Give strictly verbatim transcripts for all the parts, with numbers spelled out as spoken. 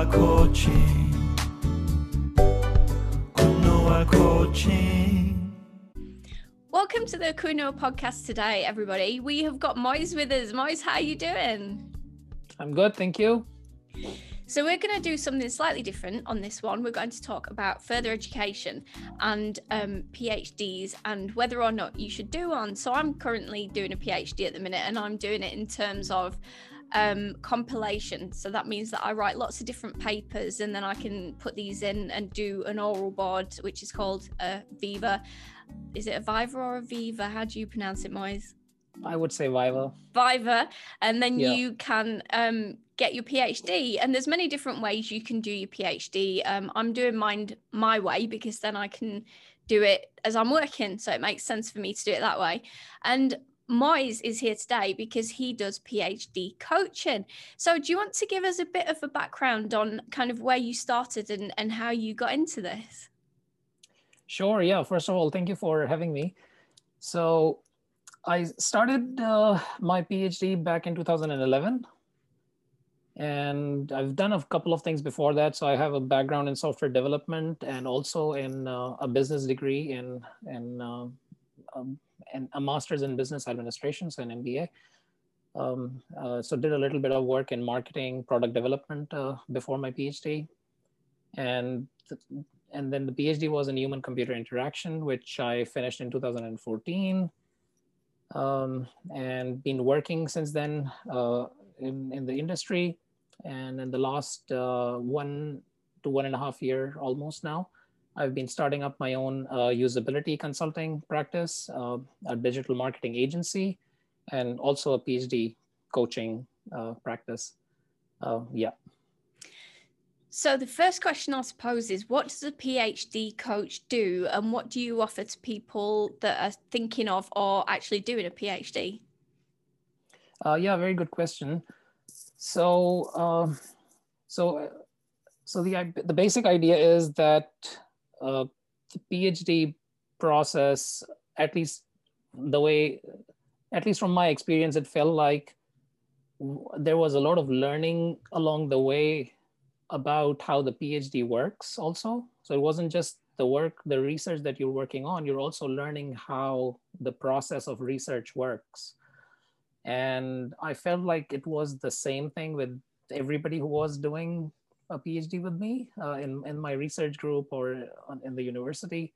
Kunoa Coaching. Kunoa Coaching. Welcome to the Kuno podcast today, everybody. We have got Moise with us. Moise, how are you doing? I'm good, thank you. So we're going to do something slightly different on this one. We're going to talk about further education and um, PhDs and whether or not you should do one. So I'm currently doing a PhD at the minute, and I'm doing it in terms of um, compilation. So that means that I write lots of different papers, and then I can put these in and do an oral board, which is called a Viva. Is it a Viva or a Viva? How do you pronounce it, Moise? I would say Viva. Viva, and then Yeah. you can um, get your PhD. And there's many different ways you can do your PhD. Um, I'm doing mine my way because then I can do it as I'm working. So it makes sense for me to do it that way. And Moise is here today because he does PhD coaching. So do you want to give us a bit of a background on kind of where you started and, and how you got into this? Sure, yeah. First of all, thank you for having me. So I started uh, my PhD back in two thousand eleven. And I've done a couple of things before that. So I have a background in software development and also in uh, a business degree in, in, uh, um, and a master's in business administration, so an M B A. Um, uh, so did a little bit of work in marketing, product development uh, before my PhD. And, th- and then the PhD was in human computer interaction, which I finished in two thousand fourteen. Um, and been working since then uh, in, in the industry. And in the last uh, one to one and a half year almost now, I've been starting up my own uh, usability consulting practice, uh, a digital marketing agency, and also a PhD coaching uh, practice. Uh, yeah. So the first question I suppose is, what does a PhD coach do, and what do you offer to people that are thinking of or actually doing a PhD? Uh, yeah, very good question. So, uh, so, so the the basic idea is that uh, the PhD process, at least the way, at least from my experience, it felt like there was a lot of learning along the way about how the PhD works also. So it wasn't just the work, the research that you're working on, you're also learning how the process of research works. And I felt like it was the same thing with everybody who was doing a PhD with me uh, in, in my research group or in the university.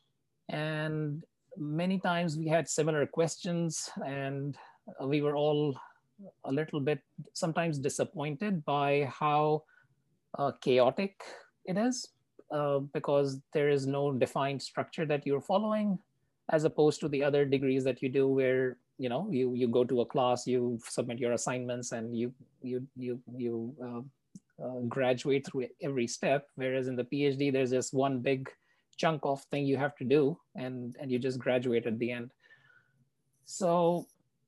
And many times we had similar questions, and we were all a little bit sometimes disappointed by how uh, chaotic it is, uh, because there is no defined structure that you're following, as opposed to the other degrees that you do where you know you you go to a class, you submit your assignments, and you you you you uh, uh, graduate through every step. Whereas in the PhD, there's just one big chunk of thing you have to do, and and you just graduate at the end. So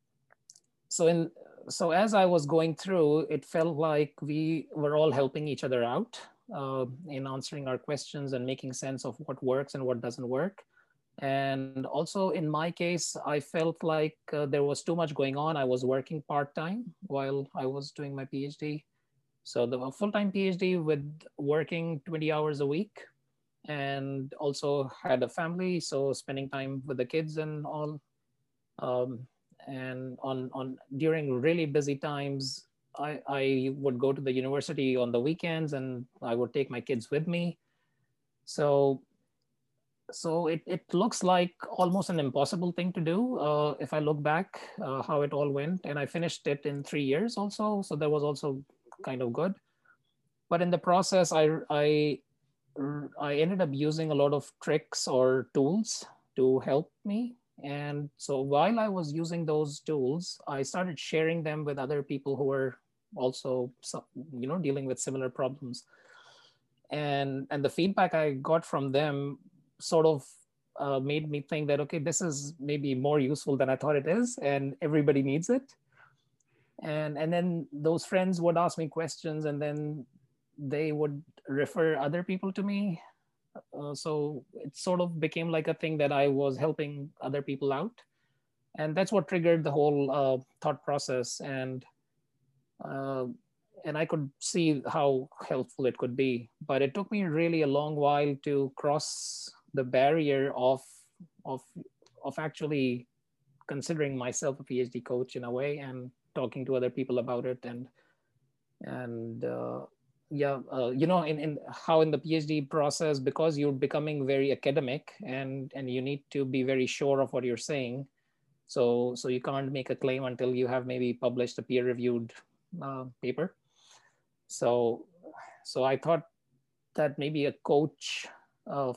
so in so as I was going through, it felt like we were all helping each other out uh, in answering our questions and making sense of what works and what doesn't work. And also in my case, I felt like uh, there was too much going on. I was working part-time while I was doing my PhD. So the full-time PhD with working twenty hours a week, and also had a family. So spending time with the kids and all. Um, and on, on during really busy times, I, I would go to the university on the weekends, and I would take my kids with me. So So it, it looks like almost an impossible thing to do uh, if I look back uh, how it all went. And I finished it in three years also. So that was also kind of good. But in the process, I, I, I ended up using a lot of tricks or tools to help me. And so while I was using those tools, I started sharing them with other people who were also, you know, dealing with similar problems. And, and the feedback I got from them sort of uh, made me think that, okay, this is maybe more useful than I thought it is, and everybody needs it. And, and then those friends would ask me questions, and then they would refer other people to me. Uh, so it sort of became like a thing that I was helping other people out. And that's what triggered the whole uh, thought process. And uh, and I could see how helpful it could be. But it took me really a long while to cross the barrier of of of actually considering myself a PhD coach in a way and talking to other people about it. And and uh, yeah, uh, you know, in, in how in the PhD process, because you're becoming very academic and and you need to be very sure of what you're saying. So so you can't make a claim until you have maybe published a peer-reviewed uh, paper. So so I thought that maybe a coach of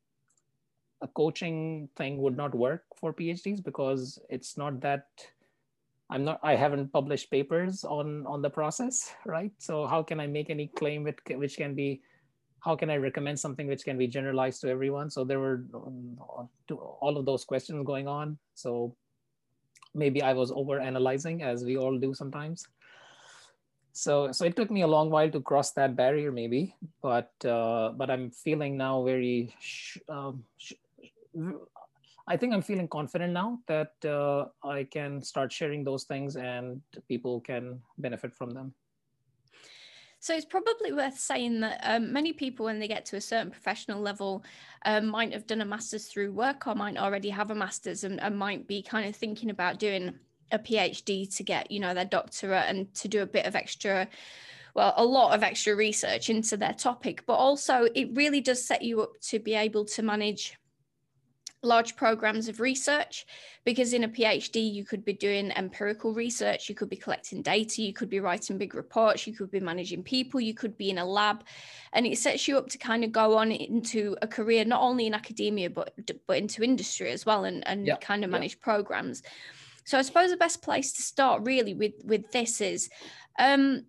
a coaching thing would not work for PhDs, because it's not that I'm not, I haven't published papers on, on the process, right? So how can I make any claim which, which can be, how can I recommend something which can be generalized to everyone? So there were um, all of those questions going on. So maybe I was over analyzing, as we all do sometimes. So, so it took me a long while to cross that barrier, maybe, but uh, but I'm feeling now very. Sh- um, sh- I think I'm feeling confident now that uh, I can start sharing those things and people can benefit from them. So it's probably worth saying that um, many people, when they get to a certain professional level, um, might have done a master's through work, or might already have a master's, and, and might be kind of thinking about doing a PhD to get, you know, their doctorate and to do a bit of extra, well, a lot of extra research into their topic. But also it really does set you up to be able to manage large programs of research, because in a PhD you could be doing empirical research, you could be collecting data, you could be writing big reports, you could be managing people, you could be in a lab, and it sets you up to kind of go on into a career not only in academia but but into industry as well, and, and yeah, kind of manage yeah. programs. So I suppose the best place to start really with with this is um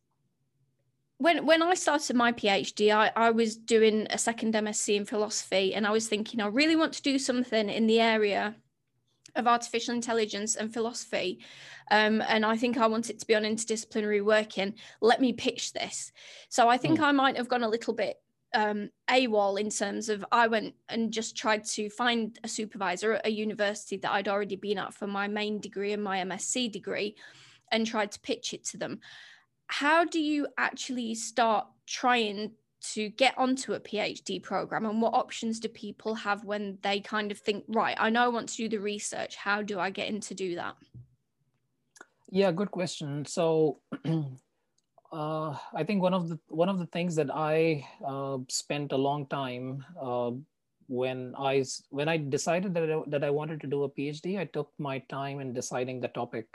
When when I started my PhD, I, I was doing a second M Sc in philosophy, and I was thinking, I really want to do something in the area of artificial intelligence and philosophy. Um, and I think I want it to be on interdisciplinary working. Let me pitch this. So I think mm. I might have gone a little bit um, AWOL in terms of I went and just tried to find a supervisor at a university that I'd already been at for my main degree and my M Sc degree, and tried to pitch it to them. How do you actually start trying to get onto a PhD program, and what options do people have when they kind of think, right, I know I want to do the research, how do I get in to do that? Yeah, good question. So uh, I think one of the one of the things that I uh, spent a long time uh, when I when I decided that I, that I wanted to do a PhD, I took my time in deciding the topic.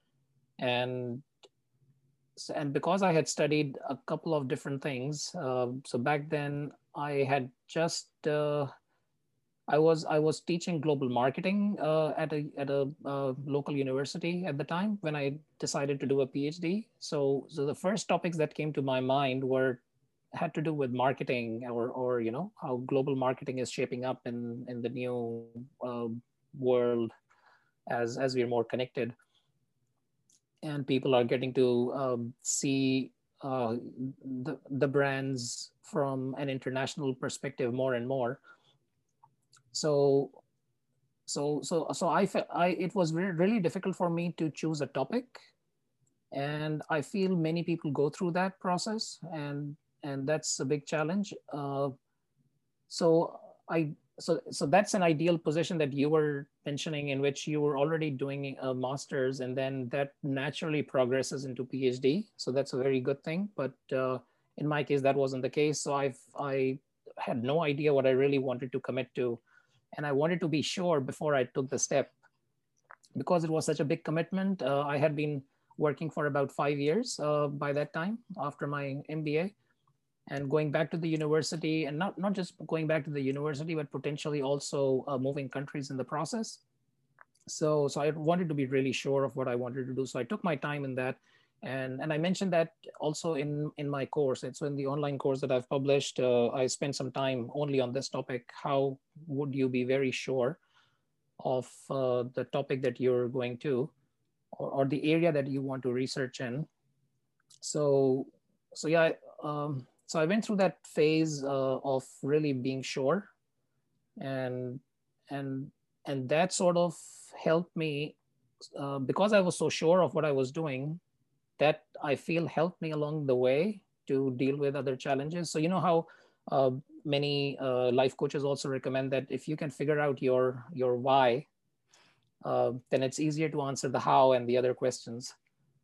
And And because I had studied a couple of different things, uh, so back then I had just uh, I was I was teaching global marketing uh, at a at a uh, local university at the time when I decided to do a PhD. So so the first topics that came to my mind were had to do with marketing, or or you know how global marketing is shaping up in in the new uh, world as as we're more connected. And people are getting to um, see uh, the, the brands from an international perspective more and more. So, so, so, so I felt I, it was really, really difficult for me to choose a topic. And I feel many people go through that process, and, and that's a big challenge. Uh, so I, So, so that's an ideal position that you were mentioning, in which you were already doing a master's, and then that naturally progresses into PhD. So that's a very good thing. But uh, in my case, that wasn't the case. So I've I had no idea what I really wanted to commit to, and I wanted to be sure before I took the step, because it was such a big commitment. Uh, I had been working for about five years uh, by that time after my M B A. And going back to the university, and not, not just going back to the university, but potentially also uh, moving countries in the process. So, so I wanted to be really sure of what I wanted to do. So I took my time in that. And, and I mentioned that also in, in my course. And so in the online course that I've published, uh, I spent some time only on this topic. How would you be very sure of uh, the topic that you're going to, or, or the area that you want to research in? So, so yeah, um, So I went through that phase uh, of really being sure, and and and that sort of helped me uh, because I was so sure of what I was doing. that I feel helped me along the way to deal with other challenges. So you know how uh, many uh, life coaches also recommend that if you can figure out your your why, uh, then it's easier to answer the how and the other questions.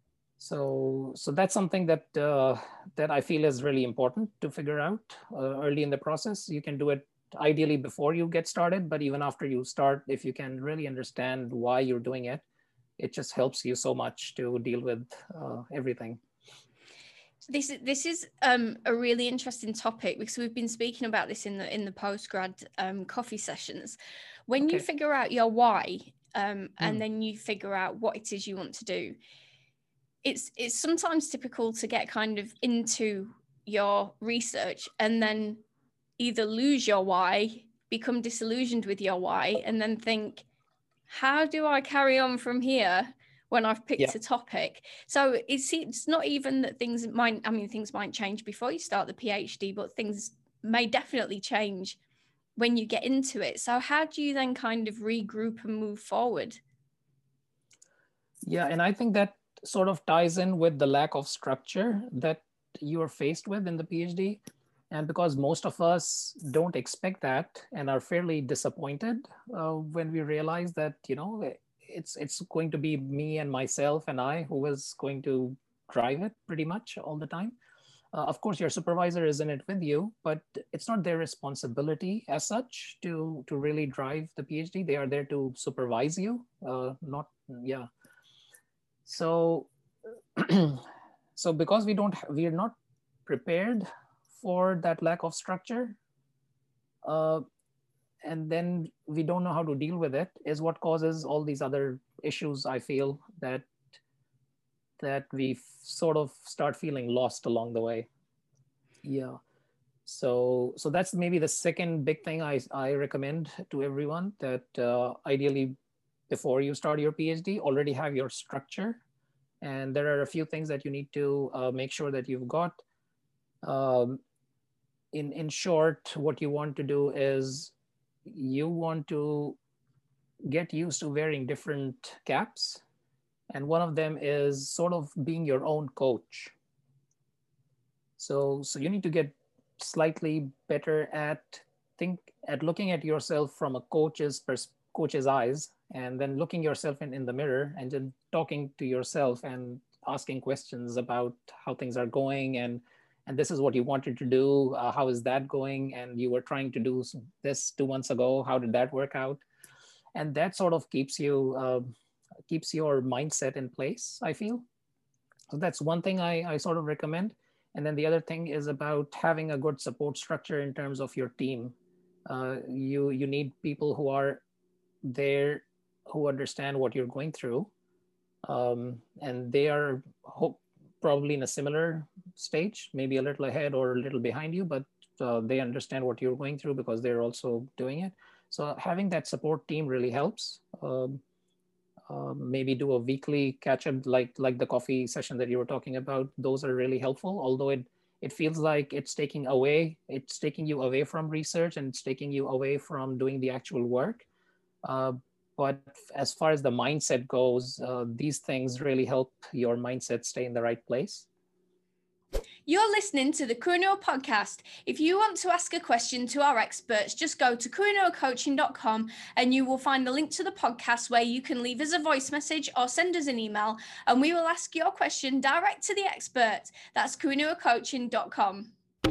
So so that's something that uh, that I feel is really important to figure out uh, early in the process. You can do it ideally before you get started, but even after you start, if you can really understand why you're doing it, it just helps you so much to deal with uh, everything. This is this is um, a really interesting topic because we've been speaking about this in the in the postgrad um, coffee sessions. When Okay. you figure out your why, um, and Mm. then you figure out what it is you want to do, it's it's sometimes typical to get kind of into your research and then either lose your why, become disillusioned with your why, and then think, how do I carry on from here when I've picked Yeah. a topic? So it's it's not even that things might, I mean, things might change before you start the PhD, but things may definitely change when you get into it. So how do you then kind of regroup and move forward? Yeah, and I think that sort of ties in with the lack of structure that you are faced with in the PhD. And because most of us don't expect that and are fairly disappointed uh, when we realize that, you know, it's it's going to be me and myself and I who is going to drive it pretty much all the time. Uh, of course, your supervisor is in it with you, but it's not their responsibility as such to to really drive the PhD. They are there to supervise you, uh, not yeah. So, so because we don't, we are not prepared for that lack of structure, uh, and then we don't know how to deal with it, is what causes all these other issues. I feel that that we sort of start feeling lost along the way. Yeah. So so that's maybe the second big thing I I recommend to everyone, that uh, ideally before you start your PhD, already have your structure. And there are a few things that you need to uh, make sure that you've got. Um, in, in short, what you want to do is you want to get used to wearing different caps. And one of them is sort of being your own coach. So, so you need to get slightly better at think at looking at yourself from a coach's pers- coach's eyes, and then looking yourself in, in the mirror and then talking to yourself and asking questions about how things are going, and and this is what you wanted to do, uh, how is that going, and you were trying to do this two months ago, how did that work out? And that sort of keeps you uh, keeps your mindset in place, I feel. So that's one thing I, I sort of recommend. And then the other thing is about having a good support structure in terms of your team. Uh, you you need people who are there, who understand what you're going through, um, and they are hope, probably in a similar stage, maybe a little ahead or a little behind you, but uh, they understand what you're going through because they're also doing it. So having that support team really helps. Um, uh, maybe do a weekly catch up, like like the coffee session that you were talking about. Those are really helpful, although it it feels like it's taking away it's taking you away from research, and it's taking you away from doing the actual work. Uh, but as far as the mindset goes, uh, these things really help your mindset stay in the right place. You're listening to the Kuinua podcast. If you want to ask a question to our experts, just go to kuinua coaching dot com and you will find the link to the podcast where you can leave us a voice message or send us an email, and we will ask your question direct to the expert. That's kuinua coaching dot com.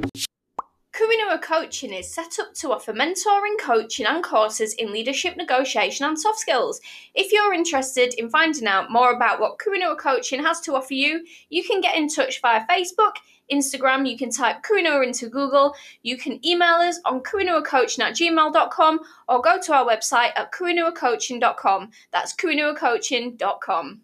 Kuinua Coaching is set up to offer mentoring, coaching and courses in leadership, negotiation and soft skills. If you're interested in finding out more about what Kuinua Coaching has to offer you, you can get in touch via Facebook, Instagram. You can type Kuinua into Google. You can email us on kuinua coaching at gmail dot com or go to our website at kuinua coaching dot com. That's kuinua coaching dot com.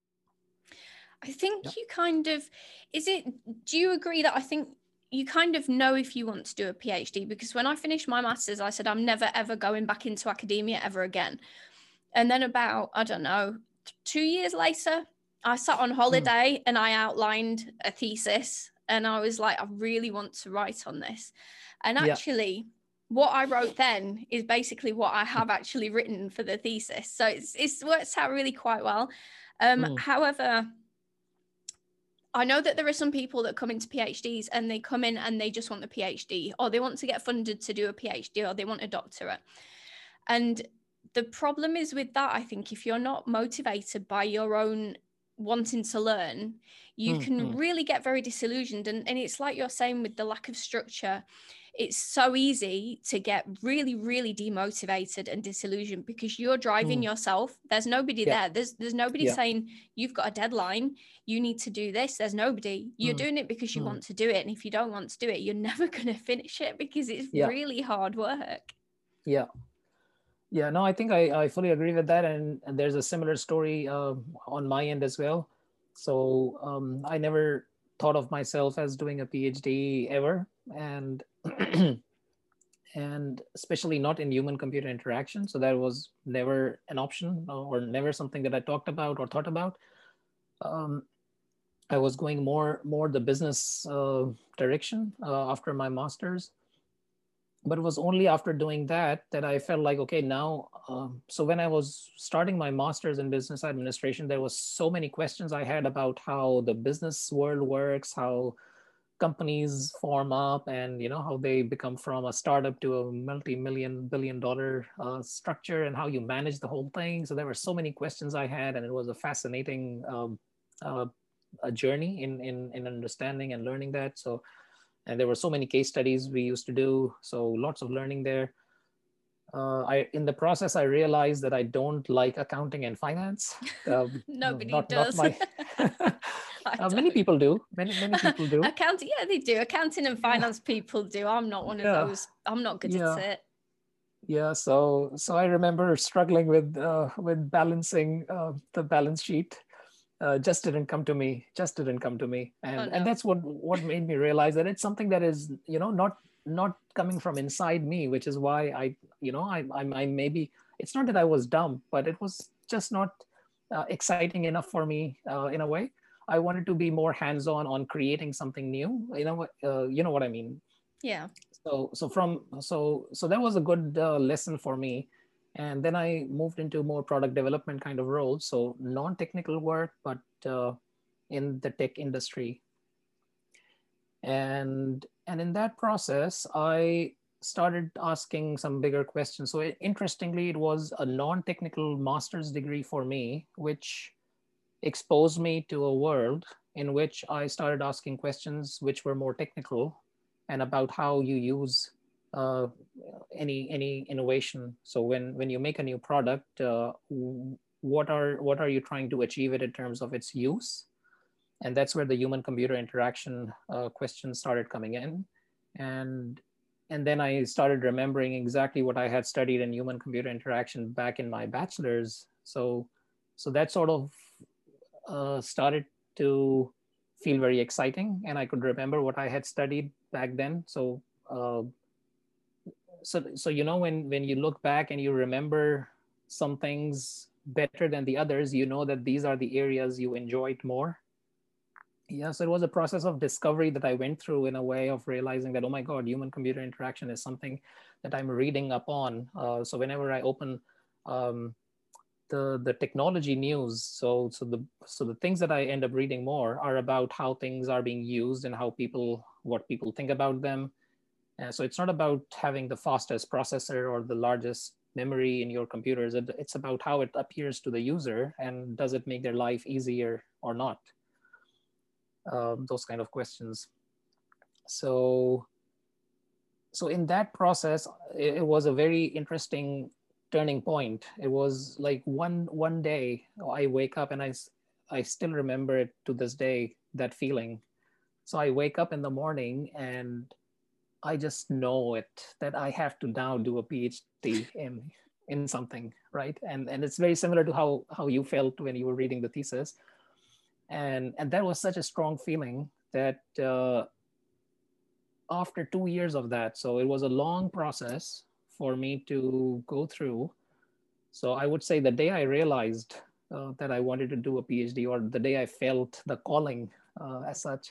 I think Yep. you kind of, is it, do you agree that I think you kind of know if you want to do a PhD? Because when I finished my master's, I said, I'm never, ever going back into academia ever again. And then about, I don't know, two years later, I sat on holiday mm. and I outlined a thesis. And I was like, I really want to write on this. And actually, yeah. what I wrote then is basically what I have actually written for the thesis. So it's, it's worked out really quite well. Um, mm. However, I know that there are some people that come into PhDs and they come in and they just want the PhD, or they want to get funded to do a PhD, or they want a doctorate. And the problem is with that, I think, if you're not motivated by your own wanting to learn, you Mm, can mm. really get very disillusioned. And, and it's like you're saying with the lack of structure, it's so easy to get really, really demotivated and disillusioned because you're driving Mm. yourself. There's nobody Yeah. there. There's there's nobody Yeah. saying you've got a deadline, you need to do this. There's nobody. You're Mm. doing it because you Mm. want to do it. And if you don't want to do it, you're never going to finish it because it's Yeah. really hard work. Yeah. Yeah, no, I think I, I fully agree with that. And, and there's a similar story uh, on my end as well. So um, I never thought of myself as doing a PhD ever. And and especially not in human computer interaction. So that was never an option or never something that I talked about or thought about. Um, I was going more more the business uh, direction uh, after my master's. But it was only after doing that that I felt like, okay, now, um, so when I was starting my master's in business administration, there was so many questions I had about how the business world works, how companies form up, and you know how they become from a startup to a multi-million billion dollar uh, structure, and how you manage the whole thing. So there were so many questions I had, and it was a fascinating um, uh, a journey in, in in understanding and learning that. So, and there were so many case studies we used to do, so lots of learning there. Uh, I in the process I realized that I don't like accounting and finance. Um, Nobody not not does. my. I uh, many don't. people do. Many many people do. Accounting, yeah, they do. Accounting and Yeah. finance people do. I'm not one of Yeah. those. I'm not good Yeah. at it. Yeah. So so I remember struggling with uh, with balancing uh, the balance sheet. Uh, just didn't come to me. Just didn't come to me. And Oh, no. and that's what what made me realize that it's something that is, you know, not not coming from inside me, which is why I, you know, I I, I maybe it's not that I was dumb, but it was just not uh, exciting enough for me uh, in a way. I wanted to be more hands-on on creating something new. You know what? Uh, you know what I mean? Yeah. So so from so so that was a good uh, lesson for me. And then I moved into more product development kind of roles. So non-technical work, but uh, in the tech industry. And and in that process, I started asking some bigger questions. So it, interestingly, it was a non-technical master's degree for me, which exposed me to a world in which I started asking questions which were more technical and about how you use uh, any any innovation. So when when you make a new product, uh, what are what are you trying to achieve it in terms of its use? And that's where the human computer interaction uh, questions started coming in. And and then I started remembering exactly what I had studied in human computer interaction back in my bachelor's. So so that sort of uh, started to feel very exciting, and I could remember what I had studied back then. So uh, so so you know, when when you look back and you remember some things better than the others, you know that these are the areas you enjoyed more. Yeah, so it was a process of discovery that I went through, in a way of realizing that, oh my God, human computer interaction is something that I'm reading up on. Uh, so whenever I open um, the the technology news, so so the so the things that I end up reading more are about how things are being used and how people what people think about them. Uh, so it's not about having the fastest processor or the largest memory in your computers. It, it's about how it appears to the user, and does it make their life easier or not? Um, those kind of questions. So, so in that process, it, it was a very interesting turning point. It was like one one day I wake up, and I I still remember it to this day, that feeling. So I wake up in the morning and I just know it, that I have to now do a PhD in in something, right? And and it's very similar to how how you felt when you were reading the thesis. And and that was such a strong feeling that uh, after two years of that, so it was a long process for me to go through. So I would say the day I realized uh, that I wanted to do a PhD, or the day I felt the calling uh, as such,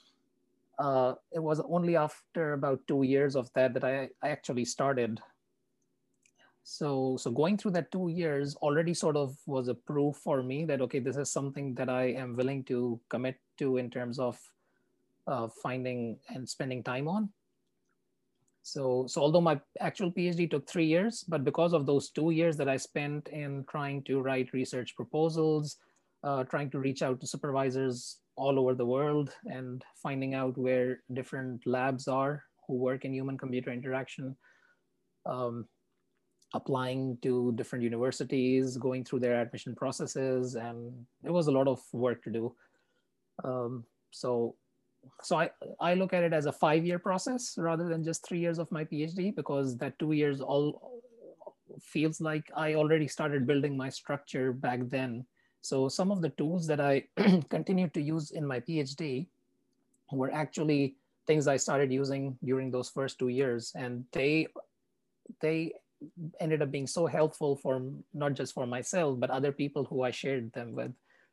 uh, it was only after about two years of that that I, I actually started So, so going through that two years already sort of was a proof for me that, okay, this is something that I am willing to commit to in terms of uh, finding and spending time on. So, so although my actual PhD took three years, but because of those two years that I spent in trying to write research proposals, uh, trying to reach out to supervisors all over the world and finding out where different labs are who work in human-computer interaction, um, applying to different universities, going through their admission processes, and it was a lot of work to do. Um, so, so I, I look at it as a five-year process rather than just three years of my PhD, because that two years all feels like I already started building my structure back then. So some of the tools that I continued to use in my PhD were actually things I started using during those first two years, and they they ended up being so helpful for not just for myself, but other people who I shared them with.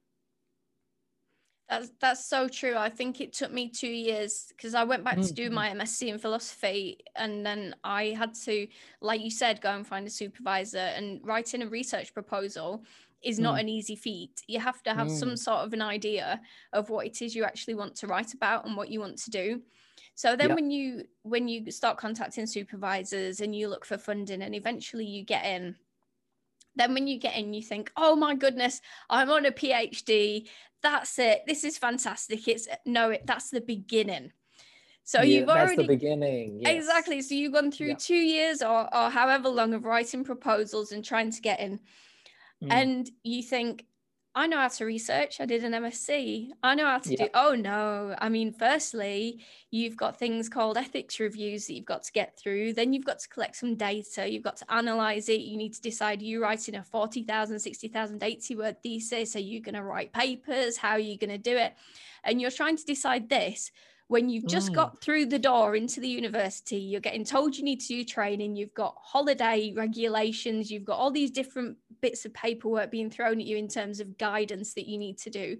That's that's so true. I think it took me two years because I went back mm-hmm. to do my M S c in philosophy, and then I had to, like you said, go and find a supervisor. And writing a research proposal is not mm. an easy feat. You have to have mm. some sort of an idea of what it is you actually want to write about and what you want to do. So then yep. when you when you start contacting supervisors and you look for funding and eventually you get in, then when you get in, you think, oh my goodness, I'm on a PhD. That's it. This is fantastic. It's no, it, that's the beginning. So yeah, you've already that's the beginning. Yes. Exactly. So you've gone through yep. two years or, or however long of writing proposals and trying to get in. Mm. And you think, I know how to research. I did an M S c. I know how to yeah. do. Oh, no. I mean, firstly, you've got things called ethics reviews that you've got to get through. Then you've got to collect some data. You've got to analyze it. You need to decide, are you writing a forty thousand, sixty thousand, eighty word thesis? Are you going to write papers? How are you going to do it? And you're trying to decide this when you've just mm. got through the door into the university. You're getting told you need to do training. You've got holiday regulations. You've got all these different bits of paperwork being thrown at you in terms of guidance that you need to do.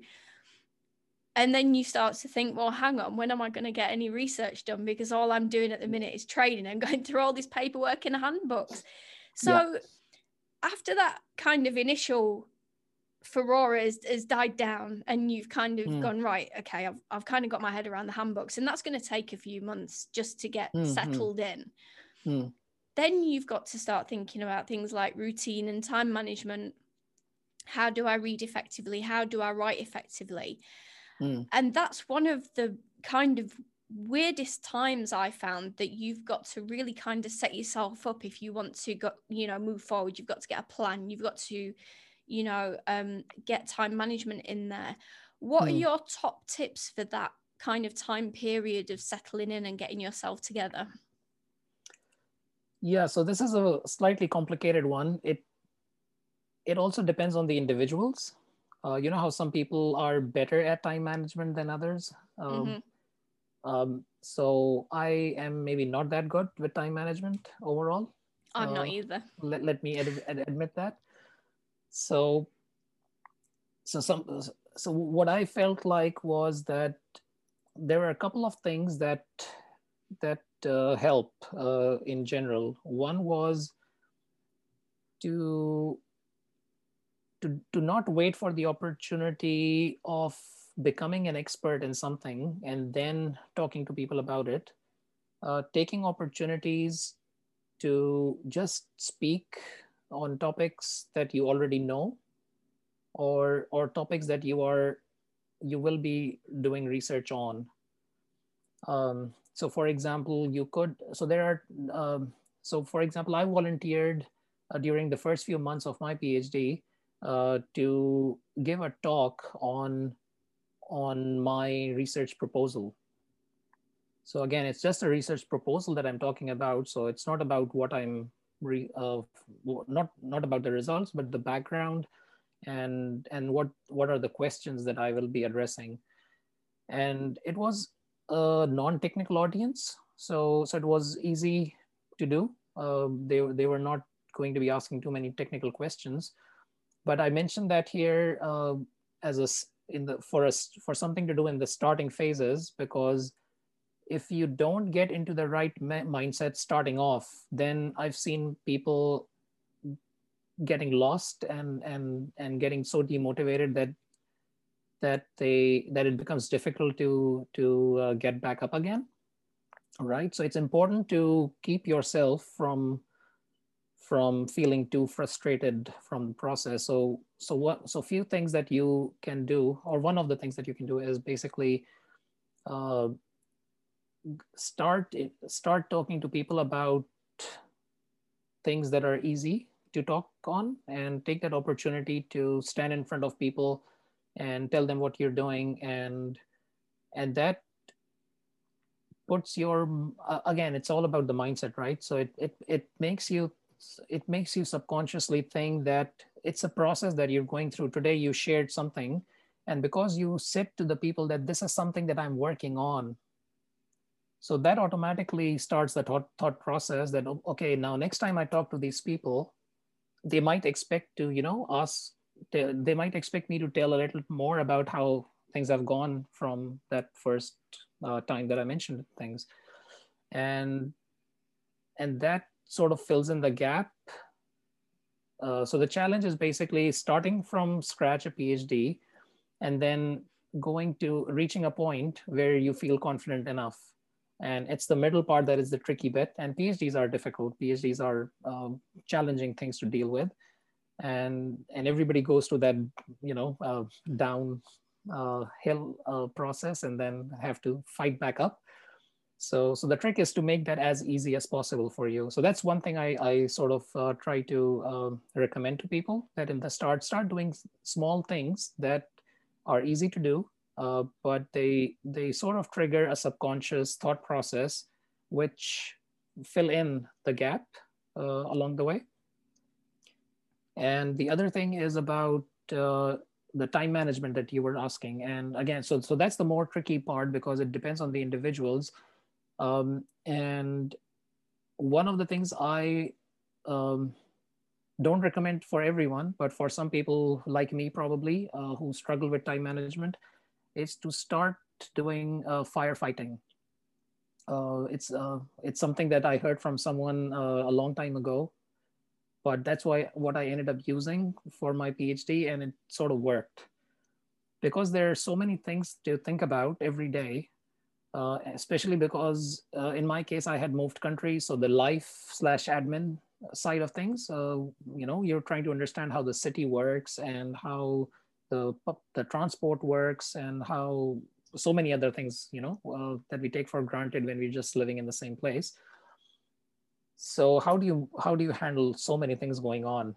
And then you start to think, well, hang on, when am I going to get any research done? Because all I'm doing at the minute is training and going through all this paperwork and handbooks. So yeah. after that kind of initial furore has, has died down and you've kind of mm. gone, right, okay, I've, I've kind of got my head around the handbooks, and that's going to take a few months just to get mm-hmm. settled in. Mm. Then you've got to start thinking about things like routine and time management. How do I read effectively? How do I write effectively? Mm. And that's one of the kind of weirdest times I found, that you've got to really kind of set yourself up if you want to go, you know, move forward. You've got to get a plan. You've got to, you know, um, get time management in there. What mm. are your top tips for that kind of time period of settling in and getting yourself together? Yeah, so this is a slightly complicated one. It it also depends on the individuals. Uh, you know how some people are better at time management than others. Um, mm-hmm. um, so I am maybe not that good with time management overall. I'm uh, not either. Let, let me ad- ad- admit that. So, so some so what I felt like was that there were a couple of things that that uh, help uh, in general. One was to to to not wait for the opportunity of becoming an expert in something and then talking to people about it. Uh, taking opportunities to just speak on topics that you already know, or or topics that you are you will be doing research on. Um, so for example, you could, so there are, um, so for example, I volunteered uh, during the first few months of my PhD uh, to give a talk on, on my research proposal. So again, it's just a research proposal that I'm talking about. So it's not about what I'm, re, uh, not, not about the results, but the background and, and what, what are the questions that I will be addressing. And it was a non-technical audience. So, so it was easy to do. Uh, they, they were not going to be asking too many technical questions. But I mentioned that here uh, as a, in the, for, us, for something to do in the starting phases, because if you don't get into the right mindset starting off, then I've seen people getting lost and and and getting so demotivated that that they that it becomes difficult to to uh, get back up again. Right. So it's important to keep yourself from from feeling too frustrated from the process. So so what so few things that you can do, or one of the things that you can do, is basically uh, start start talking to people about things that are easy to talk on, and take that opportunity to stand in front of people and tell them what you're doing. and and that puts your uh, again, it's all about the mindset, right? So it it, it makes you it makes you subconsciously think that it's a process that you're going through. Today you shared something, and because you said to the people that this is something that I'm working on, so that automatically starts the thought, thought process that, okay, now next time I talk to these people, they might expect to, you know, ask, they might expect me to tell a little more about how things have gone from that first uh, time that I mentioned things. And, and that sort of fills in the gap. Uh, so the challenge is basically starting from scratch a PhD, and then going to reaching a point where you feel confident enough. And it's the middle part that is the tricky bit. And PhDs are difficult. PhDs are um, challenging things to deal with. And, and everybody goes to that, you know, uh, down uh, hill uh, process, and then have to fight back up. So, so the trick is to make that as easy as possible for you. So that's one thing I, I sort of uh, try to uh, recommend to people, that in the start, start doing small things that are easy to do, uh, but they they sort of trigger a subconscious thought process, which fill in the gap uh, along the way. And the other thing is about uh, the time management that you were asking. And again, so so that's the more tricky part, because it depends on the individuals. Um, and one of the things I um, don't recommend for everyone, but for some people like me probably, uh, who struggle with time management, is to start doing uh, firefighting. Uh, it's uh, it's something that I heard from someone uh, a long time ago, but that's why what I ended up using for my PhD, and it sort of worked, because there are so many things to think about every day. Uh, especially because uh, in my case, I had moved countries. So the life slash admin side of things, uh, you know, you're trying to understand how the city works, and how the, the transport works, and how so many other things, you know, uh, that we take for granted when we're just living in the same place. So how do you, how do you handle so many things going on?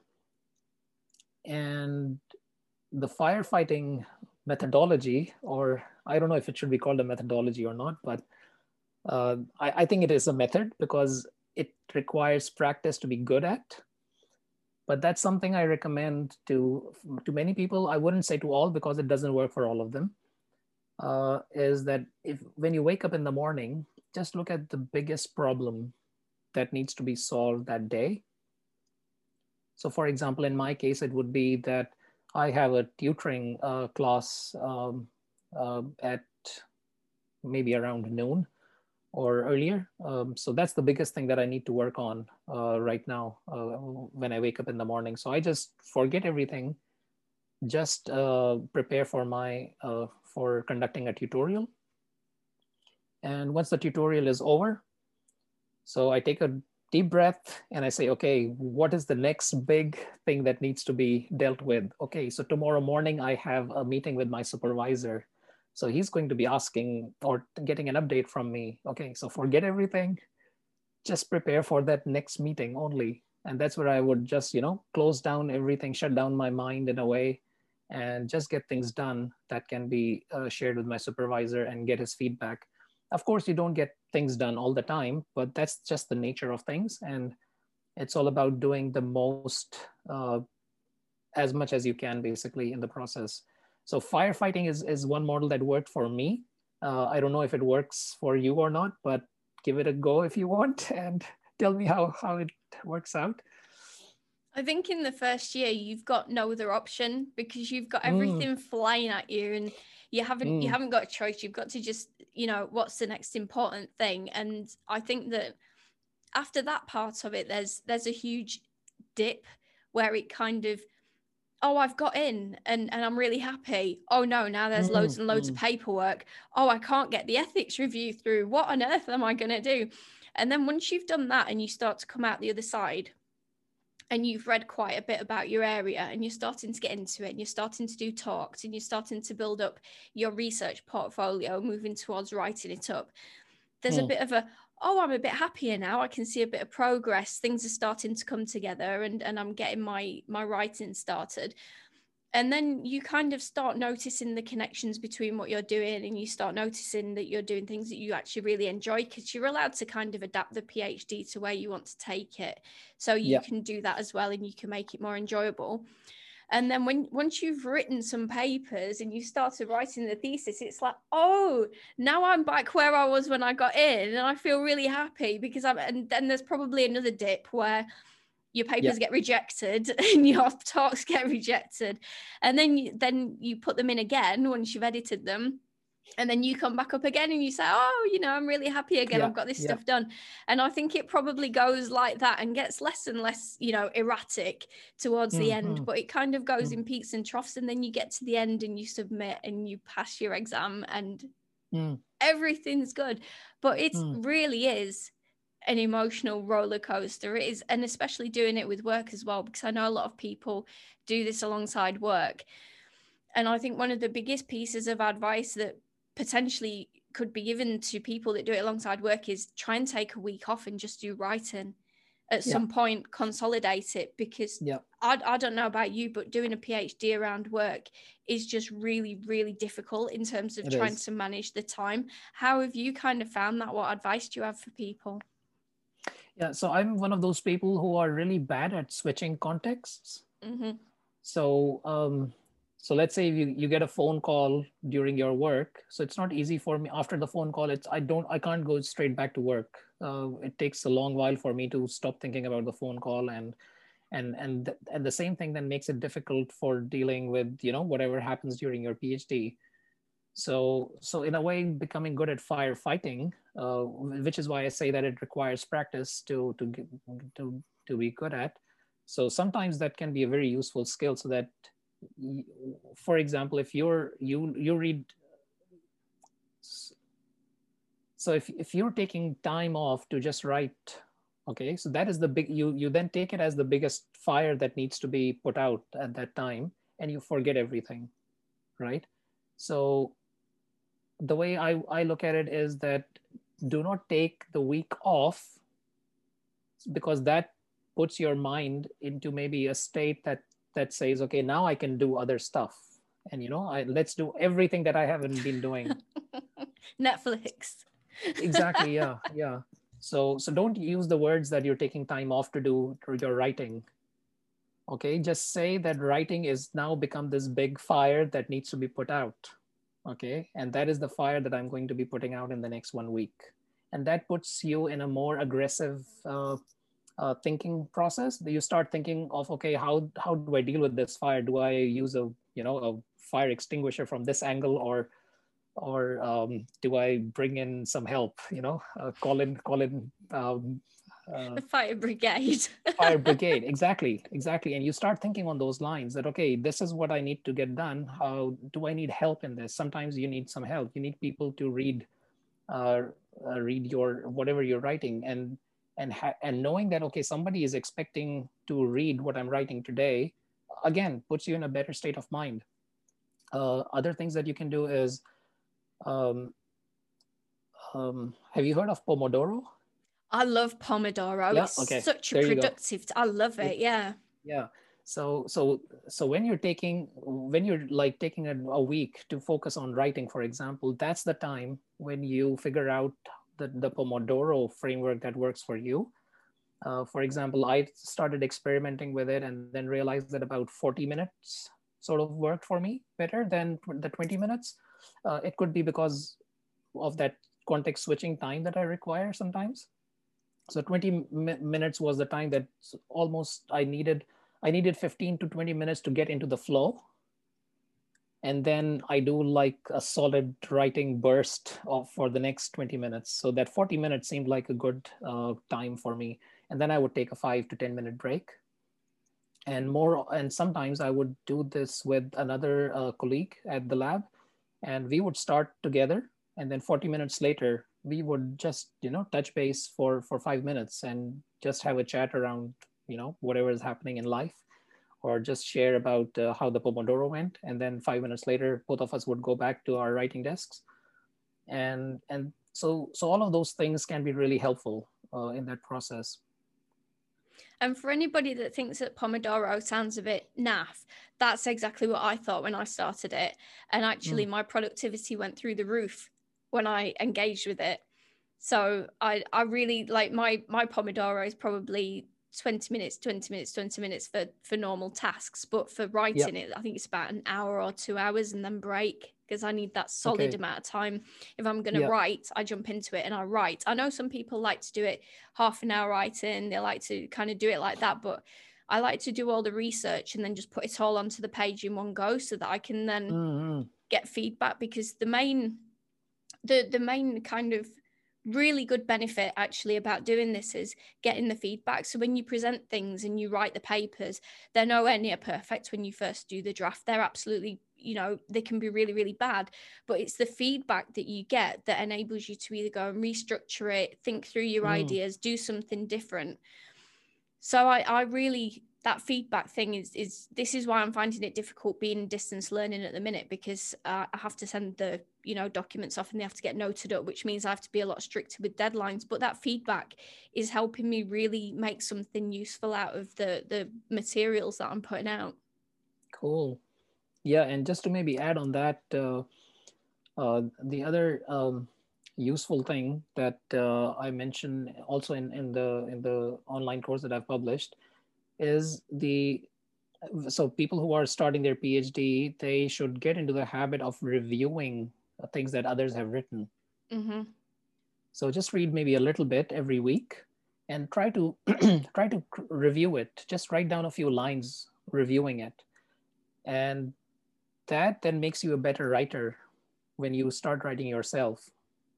And the firefighting methodology, or I don't know if it should be called a methodology or not, but uh, I, I think it is a method, because it requires practice to be good at. But that's something I recommend to, to many people. I wouldn't say to all, because it doesn't work for all of them. Uh, is that if when you wake up in the morning, just look at the biggest problem that needs to be solved that day. So for example, in my case, it would be that I have a tutoring uh, class um, uh, at maybe around noon or earlier. Um, so that's the biggest thing that I need to work on uh, right now uh, when I wake up in the morning. So I just forget everything, just uh, prepare for my uh, for conducting a tutorial. And once the tutorial is over, so I take a deep breath and I say, okay, what is the next big thing that needs to be dealt with? Okay, so tomorrow morning I have a meeting with my supervisor. So he's going to be asking or getting an update from me. Okay, so forget everything, just prepare for that next meeting only. And that's where I would just, you know, close down everything, shut down my mind in a way, and just get things done that can be uh, shared with my supervisor and get his feedback. Of course, you don't get things done all the time, but that's just the nature of things. And it's all about doing the most, uh, as much as you can, basically, in the process. So firefighting is, is one model that worked for me. Uh, I don't know if it works for you or not, but give it a go if you want, and tell me how, how it works out. I think in the first year, you've got no other option, because you've got everything mm. flying at you, and you haven't mm. you haven't got a choice. You've got to just, you know, what's the next important thing? And I think that after that part of it, there's there's a huge dip where it kind of, oh, I've got in and, and I'm really happy. Oh no, now there's loads Mm, and loads mm. of paperwork. Oh, I can't get the ethics review through. What on earth am I going to do? And then once you've done that and you start to come out the other side and you've read quite a bit about your area and you're starting to get into it and you're starting to do talks and you're starting to build up your research portfolio, moving towards writing it up, there's Mm. a bit of a, oh, I'm a bit happier now. I can see a bit of progress. Things are starting to come together and, and I'm getting my, my writing started. And then you kind of start noticing the connections between what you're doing and you start noticing that you're doing things that you actually really enjoy, because you're allowed to kind of adapt the PhD to where you want to take it. So you Yeah. can do that as well and you can make it more enjoyable. And then when once you've written some papers and you started writing the thesis, it's like, oh, now I'm back where I was when I got in and I feel really happy because I'm, and then there's probably another dip where your papers Yeah. get rejected and your talks get rejected. And then you, then you put them in again once you've edited them. And then you come back up again and you say, oh, you know, I'm really happy again. Yeah. I've got this Yeah. stuff done. And I think it probably goes like that and gets less and less, you know, erratic towards the Mm, end, mm, but it kind of goes mm. in peaks and troughs. And then you get to the end and you submit and you pass your exam and Mm. everything's good. But it Mm. really is an emotional roller coaster. It is, and especially doing it with work as well, because I know a lot of people do this alongside work. And I think one of the biggest pieces of advice that potentially could be given to people that do it alongside work is try and take a week off and just do writing at Yeah. some point, consolidate it, because Yeah. I, I don't know about you, but doing a PhD around work is just really, really difficult in terms of It trying is. to manage the time. How have you kind of found that? What advice do you have for people? Yeah. So I'm one of those people who are really bad at switching contexts. Mm-hmm. So, um, so let's say you, you get a phone call during your work. So it's not easy for me after the phone call. It's, I don't, I can't go straight back to work. Uh, it takes a long while for me to stop thinking about the phone call, and, and, and, th- and the same thing then makes it difficult for dealing with, you know, whatever happens during your PhD. So, so in a way, becoming good at firefighting, uh, which is why I say that it requires practice to, to, get, to, to be good at. So sometimes that can be a very useful skill, so that, for example, if you're, you, you read, so if, if you're taking time off to just write, okay, so that is the big, you, you then take it as the biggest fire that needs to be put out at that time, and you forget everything, right? So the way I, I look at it is that do not take the week off, because that puts your mind into maybe a state that that says, okay, now I can do other stuff, and you know, I, let's do everything that I haven't been doing. Netflix. Exactly. Yeah. Yeah. So so don't use the words that you're taking time off to do your writing. Okay, just say that writing is now become this big fire that needs to be put out. Okay, and that is the fire that I'm going to be putting out in the next one week. And that puts you in a more aggressive uh, uh, thinking process. You start thinking of, okay, how how do I deal with this fire? Do I use a you know a fire extinguisher from this angle, or or um, do I bring in some help? You know, uh, call in call in. Um, uh, The fire brigade. fire brigade. Exactly, exactly. And you start thinking on those lines that, okay, this is what I need to get done. How do I need help in this? Sometimes you need some help. You need people to read uh, uh, read your whatever you're writing, and and ha- and knowing that, okay, somebody is expecting to read what I'm writing today, again, puts you in a better state of mind. Uh, other things that you can do is, um, um, have you heard of Pomodoro? I love Pomodoro. Yeah. It's Okay. such a There you go. productive. I love it. Yeah. Yeah. So so so when you're taking when you're like taking a, a week to focus on writing, for example, that's the time when you figure out the, the Pomodoro framework that works for you. Uh, for example, I started experimenting with it and then realized that about forty minutes sort of worked for me better than the twenty minutes. Uh, it could be because of that context switching time that I require sometimes. So twenty mi- minutes was the time that almost I needed. I needed fifteen to twenty minutes to get into the flow. And then I do like a solid writing burst of, for the next twenty minutes. So that forty minutes seemed like a good uh, time for me. And then I would take a five to ten minute break. And more, and sometimes I would do this with another uh, colleague at the lab, and we would start together, and then forty minutes later we would just, you know, touch base for for five minutes and just have a chat around, you know, whatever is happening in life, or just share about uh, how the Pomodoro went. And then five minutes later, both of us would go back to our writing desks. And and so so all of those things can be really helpful uh, in that process. And for anybody that thinks that Pomodoro sounds a bit naff, that's exactly what I thought when I started it. And actually, mm. my productivity went through the roof when I engaged with it. So I, I really like my, my Pomodoro is probably twenty minutes, twenty minutes, twenty minutes for, for normal tasks. But for writing yep. it, I think it's about an hour or two hours and then break, because I need that solid okay. amount of time. If I'm going to yep. write, I jump into it and I write. I know some people like to do it half an hour writing. They like to kind of do it like that. But I like to do all the research and then just put it all onto the page in one go so that I can then mm-hmm. get feedback. Because the main, the the main kind of really good benefit actually about doing this is getting the feedback. So when you present things and you write the papers, they're nowhere near perfect when you first do the draft. They're absolutely, you know, they can be really, really bad, but it's the feedback that you get that enables you to either go and restructure it, think through your mm. ideas, do something different. So I, I really, that feedback thing is, is this is why I'm finding it difficult being distance learning at the minute, because uh, I have to send the, you know, documents off and they have to get noted up, which means I have to be a lot stricter with deadlines. But that feedback is helping me really make something useful out of the, the materials that I'm putting out. Cool. Yeah. And just to maybe add on that, uh, uh, the other um, useful thing that uh, I mentioned also in, in the in the online course that I've published is the, so people who are starting their PhD, they should get into the habit of reviewing things that others have written. Mm-hmm. So just read maybe a little bit every week and try to try to review it. Just write down a few lines reviewing it. And that then makes you a better writer when you start writing yourself.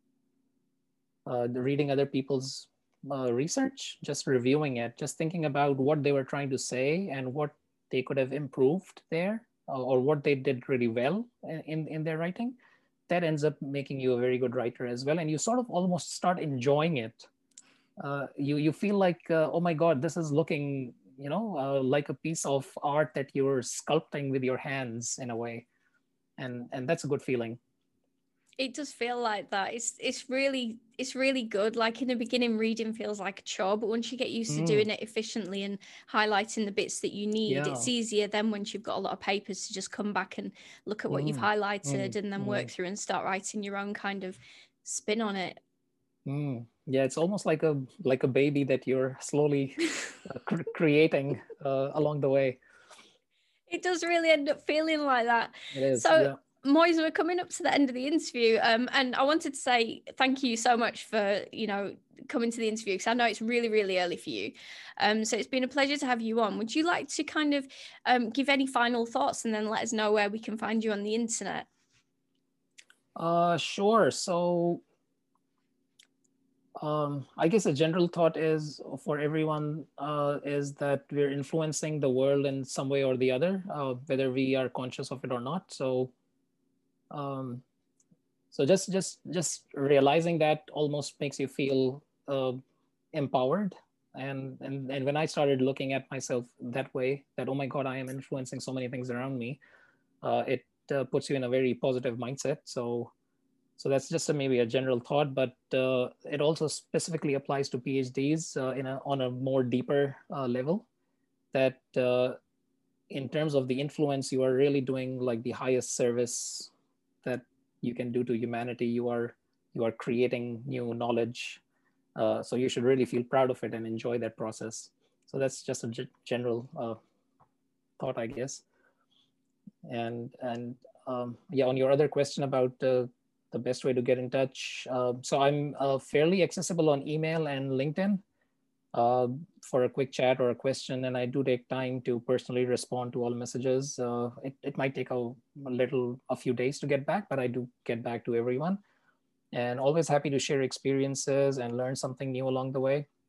Uh, the reading other people's uh, research, just reviewing it, just thinking about what they were trying to say and what they could have improved there, uh, or what they did really well in, in their writing, that ends up making you a very good writer as well. And you sort of almost start enjoying it. Uh, you, you feel like, uh, oh my God, this is looking, you know, uh, like a piece of art that you're sculpting with your hands in a way. And, and that's a good feeling. It does feel like that. It's it's really it's really good. Like in the beginning, reading feels like a chore, but once you get used to mm. doing it efficiently and highlighting the bits that you need, yeah. it's easier then once you've got a lot of papers to just come back and look at what mm. you've highlighted mm. and then mm. work through and start writing your own kind of spin on it. Mm. Yeah, it's almost like a like a baby that you're slowly uh, cr- creating uh, along the way. It does really end up feeling like that. It is. So. Yeah. Moiz, we're coming up to the end of the interview, um, and I wanted to say thank you so much for, you know, coming to the interview, because I know it's really, really early for you. Um, so it's been a pleasure to have you on. Would you like to kind of um, give any final thoughts and then let us know where we can find you on the internet? Uh, sure. So um, I guess a general thought is for everyone uh, is that we're influencing the world in some way or the other, uh, whether we are conscious of it or not. So Um, so just just just realizing that almost makes you feel uh, empowered. And, and and when I started looking at myself that way, that, oh my God, I am influencing so many things around me, uh, it uh, puts you in a very positive mindset. So so that's just a, maybe a general thought, but uh, it also specifically applies to PhDs uh, in a, on a more deeper uh, level, that uh, in terms of the influence, you are really doing like the highest service that you can do to humanity. You are you are creating new knowledge, uh, so you should really feel proud of it and enjoy that process. So that's just a g- general uh, thought, I guess. And and um, yeah, on your other question about uh, the best way to get in touch, uh, so I'm uh, fairly accessible on email and LinkedIn uh, for a quick chat or a question, and I do take time to personally respond to all messages. Uh, it, it might take a, a little, a few days to get back, but I do get back to everyone, and always happy to share experiences and learn something new along the way.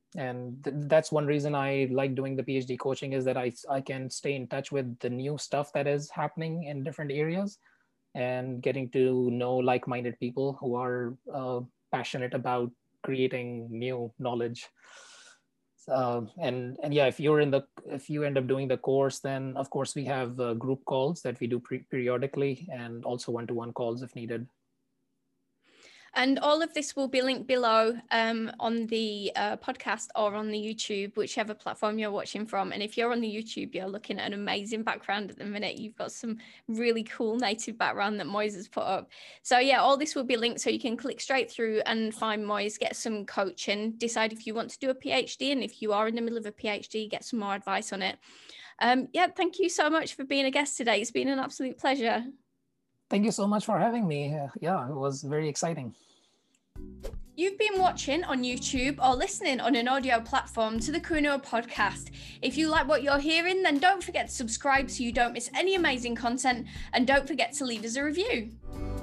and th- that's one reason I like doing the PhD coaching, is that I, I can stay in touch with the new stuff that is happening in different areas, and getting to know like-minded people who are uh, passionate about creating new knowledge. Uh, and and yeah, if you're in the if you end up doing the course, then of course we have uh, group calls that we do pre- periodically, and also one-to-one calls if needed. And all of this will be linked below um, on the uh, podcast or on the YouTube, whichever platform you're watching from. And if you're on the YouTube, you're looking at an amazing background at the minute. You've got some really cool native background that Moise has put up. So yeah, all this will be linked, so you can click straight through and find Moise, get some coaching, decide if you want to do a PhD. And if you are in the middle of a PhD, get some more advice on it. Um, yeah, thank you so much for being a guest today. It's been an absolute pleasure. Thank you so much for having me. Uh, yeah, it was very exciting. You've been watching on YouTube or listening on an audio platform to the Kounoua podcast. If you like what you're hearing, then don't forget to subscribe so you don't miss any amazing content, and don't forget to leave us a review.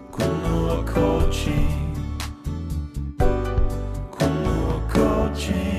Kounoua Coaching. Kounoua Coaching.